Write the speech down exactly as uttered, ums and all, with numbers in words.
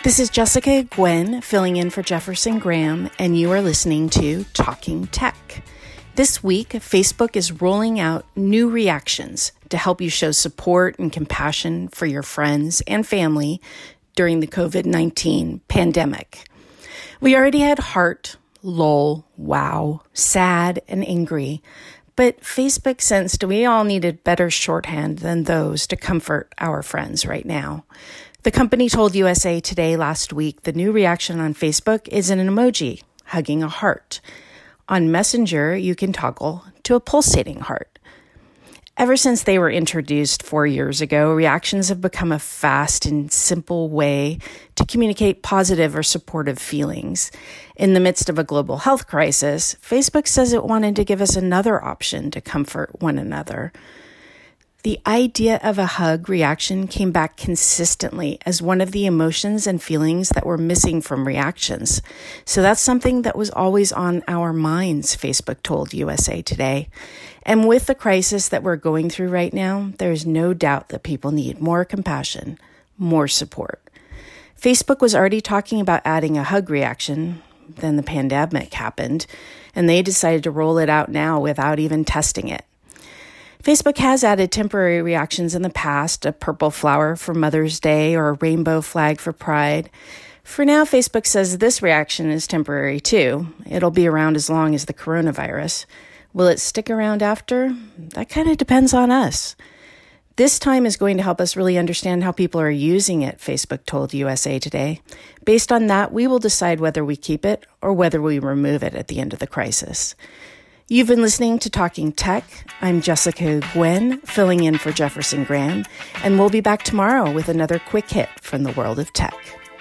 This is Jessica Gwen filling in for Jefferson Graham, and you are listening to Talking Tech. This week, Facebook is rolling out new reactions to help you show support and compassion for your friends and family during the covid nineteen pandemic. We already had heart, lol, wow, sad, and angry, but Facebook sensed we all needed better shorthand than those to comfort our friends right now. The company told U S A Today last week the new reaction on Facebook is an emoji hugging a heart. On Messenger, you can toggle to a pulsating heart. Ever since they were introduced four years ago, reactions have become a fast and simple way to communicate positive or supportive feelings. In the midst of a global health crisis, Facebook says it wanted to give us another option to comfort one another. The idea of a hug reaction came back consistently as one of the emotions and feelings that were missing from reactions. So that's something that was always on our minds, Facebook told U S A Today. And with the crisis that we're going through right now, there's no doubt that people need more compassion, more support. Facebook was already talking about adding a hug reaction. Then the pandemic happened, and they decided to roll it out now without even testing it. Facebook has added temporary reactions in the past, a purple flower for Mother's Day or a rainbow flag for Pride. For now, Facebook says this reaction is temporary too. It'll be around as long as the coronavirus. Will it stick around after? That kind of depends on us. This time is going to help us really understand how people are using it, Facebook told U S A Today. Based on that, we will decide whether we keep it or whether we remove it at the end of the crisis. You've been listening to Talking Tech. I'm Jessica Gwen, filling in for Jefferson Graham, and we'll be back tomorrow with another quick hit from the world of tech.